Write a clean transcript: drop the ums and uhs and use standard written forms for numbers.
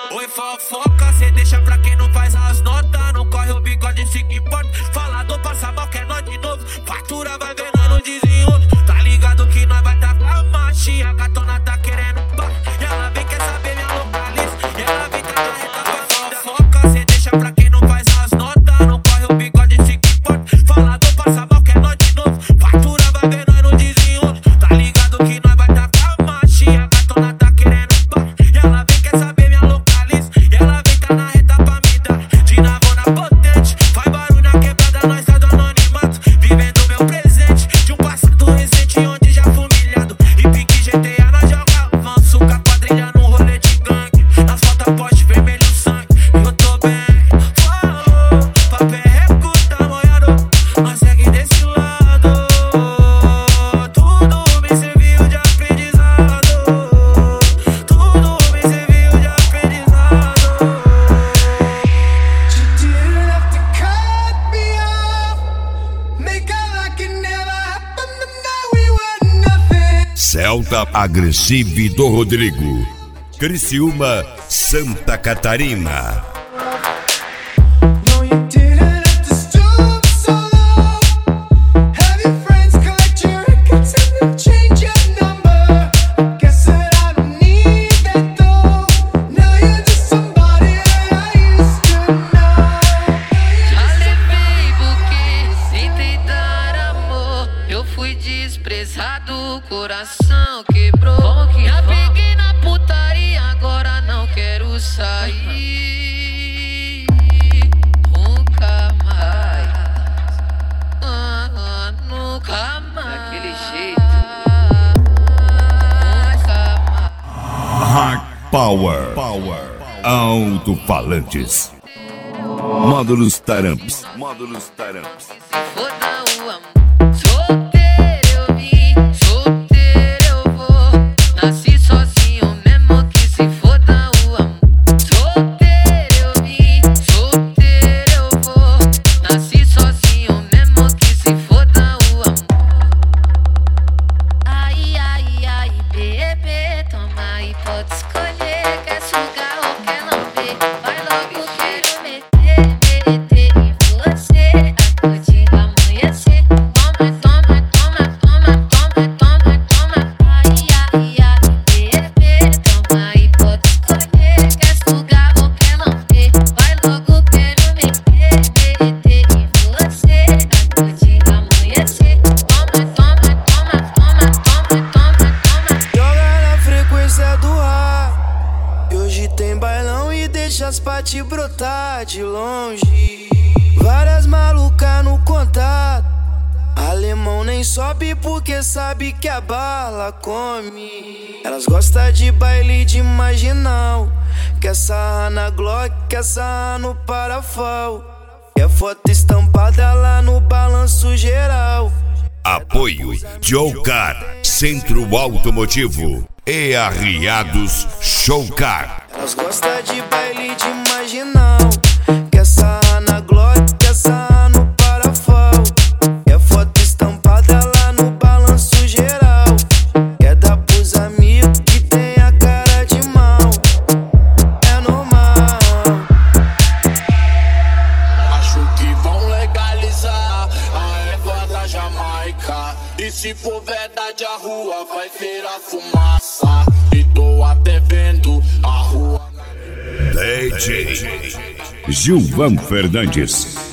Oi fofoca, cê deixa pra quem não faz as notas. Não corre o bigode, se que importa. Falador passa mal, quer nós de novo. Fatura vai ver, nós não desenrola. Tá ligado que nós vai tá com a machi. A gatona tá querendo pá. E ela vem, quer saber minha localiza. E ela vem tá na reta. Oi fofoca, cê deixa pra quem não faz as notas. Não corre o bigode, se que importa. Falador passa mal, quer nós de novo. Fatura vai ver, nós não desenrola. Tá ligado que nós vai tá com a machi. A gatona tá querendo pá. E ela vem, quer saber minha localiza. E ela vem tá na reta pra me dar. De navona potente. Faz barulho na quebrada, nós tá do anonimato. Vivendo meu presente. De um passado recente onde já fui humilhado. E pique GTA nós joga avanço. Com a quadrilha no rolê de gangue. Nas fotos poste vermelho sangue. Eu tô bem. Falou, papel recuta molhado. Nós segue desse lado. Tudo me serviu de aprendizado. Tudo me serviu de aprendizado. You didn't have to cut me off. Make out like it never happened, and now we were nothing. Celta Agressive do Rodrigo, Criciúma, Santa Catarina. No, you didn't have to stoop so low. Have your friends collect your records and then change your number. Guess that I don't need that though. Now you're just somebody that I used to know. Já levei buquê sem tentar amor. Eu fui desprezado, o coração quebrou. Já peguei na putaria, agora não quero sair. Nunca mais. Nunca mais. Daquele jeito. Nunca mais. Hard Power, Alto-falantes, módulos Taramps. Se foda o amor. Solteiro eu vim, solteiro eu vou. Nasci sozinho mesmo que se foda o amor. Solteiro eu vim, solteiro eu vou. Nasci sozinho mesmo que se foda o amor. Ai, ai, ai, bebê, toma aí, pode escolher. Quer sugar ou quer lamber? Vai logo, quero meter em você. Acorde amanhecer. Toma, toma, toma, toma, toma, toma, toma. Ai, ai, ai, bebê, toma aí, pode escolher. Quer sugar ou quer lamber? Vai logo, quero meter em você. Acorde amanhecer. Toma, toma, toma, toma, toma, toma, toma. Joga na frequência do ar. E hoje tem bailão e deixa as paty brotar de longe. Várias malucas no contato. Alemão nem sobe porque sabe que a bala come. Elas gostam de baile de marginal. Quer sarrar na Glock, quer sarrar no parafal. Quer foto estampada lá no balanço geral. Apoio Jocar, Centro Automotivo e Arriados Showcar. Elas gostam de baile de marginal. Quer sarrar na Glock, quer sarrar no parafal. Quer foto estampada lá no balanço geral. Quer dar pros amigos que tem a cara de mal. É normal. Acho que vão legalizar a égua da Jamaica. E se for verdade a rua vai virar fumaça. E tô até vendo a rua. DJ Gilvan Fernandes.